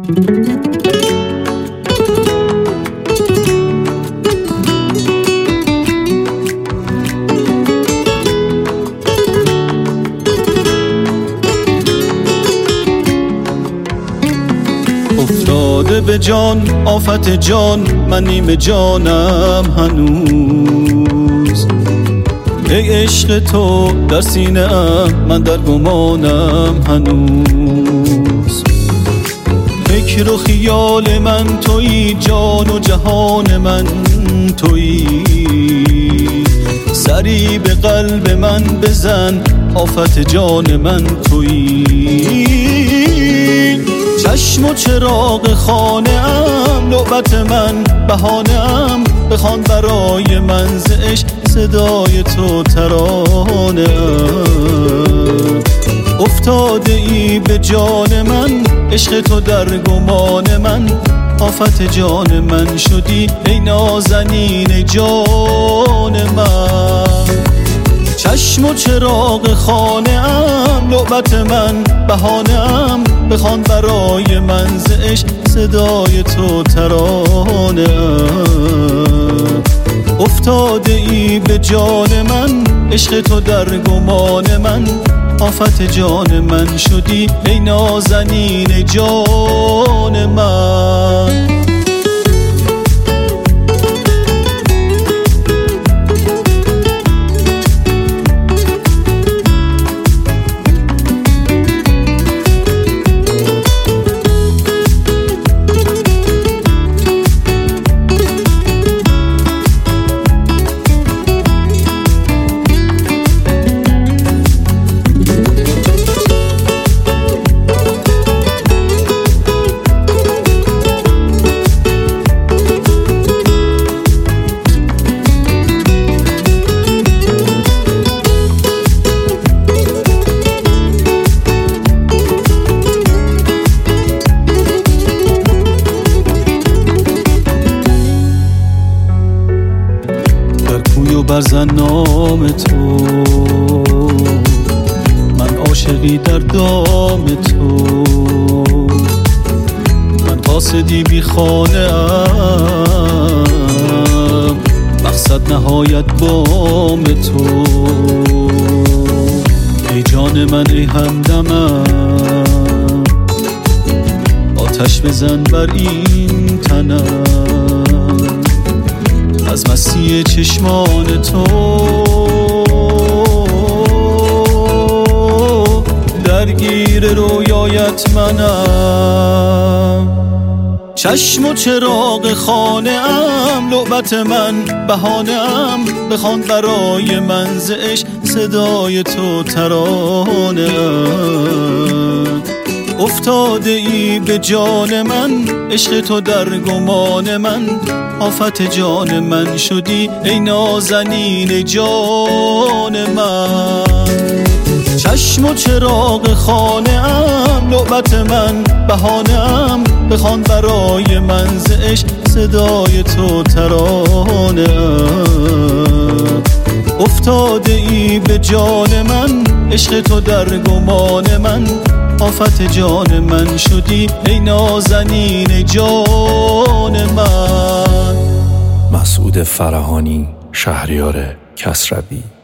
افتاده به جان آفت جان، من نیمه جانم هنوز. ای عشق تو در سینه ام، من در گمانم هنوز. فکر و خیال من تویی، جان و جهان من تویی. سری به قلب من بزن، آفت جان من تویی. چشم و چراغ خانه ام، لعبت من بهانه ام. بخوان برای من ز عشق، صدای تو ترانه ام. افتاده ای به جان من، عشق تو در گمان من. آفت جان من شدی ای نازنین جان من. چشم و چراغ خانه ام، لعبت من بهانه ام. بخوان برای من ز عشق، صدای تو ترانه ام. افتاده ای به جان من، عشق تو در گمان من. آفت جان من شدی ای نازنین جان من. برزن نام تو، من عاشقی در دام تو. من قاصدی بی خانه ام، مقصد نهایت بام تو. ای جان من ای همدمم، آتش بزن بر این تنم. از مستی چشمان تو درگیر رویایت منم. چشم و چراغ خانه ام، لعبت من بهانه ام. بخوان برای من ز عشق، صدای تو ترانه ام. افتاده ای به جان من، عشق تو در گمان من. آفت جان من شدی ای نازنین جان من. چشم و چراغ خانه ام، لعبت من بهانه ام. بخوان برای من ز عشق، صدای تو ترانه ام. افتاده ای به جان من، عشق تو در گمان من. آفت جان من شدی ای نازنین جان من. مسعود فرهانی، شهریار کسروی.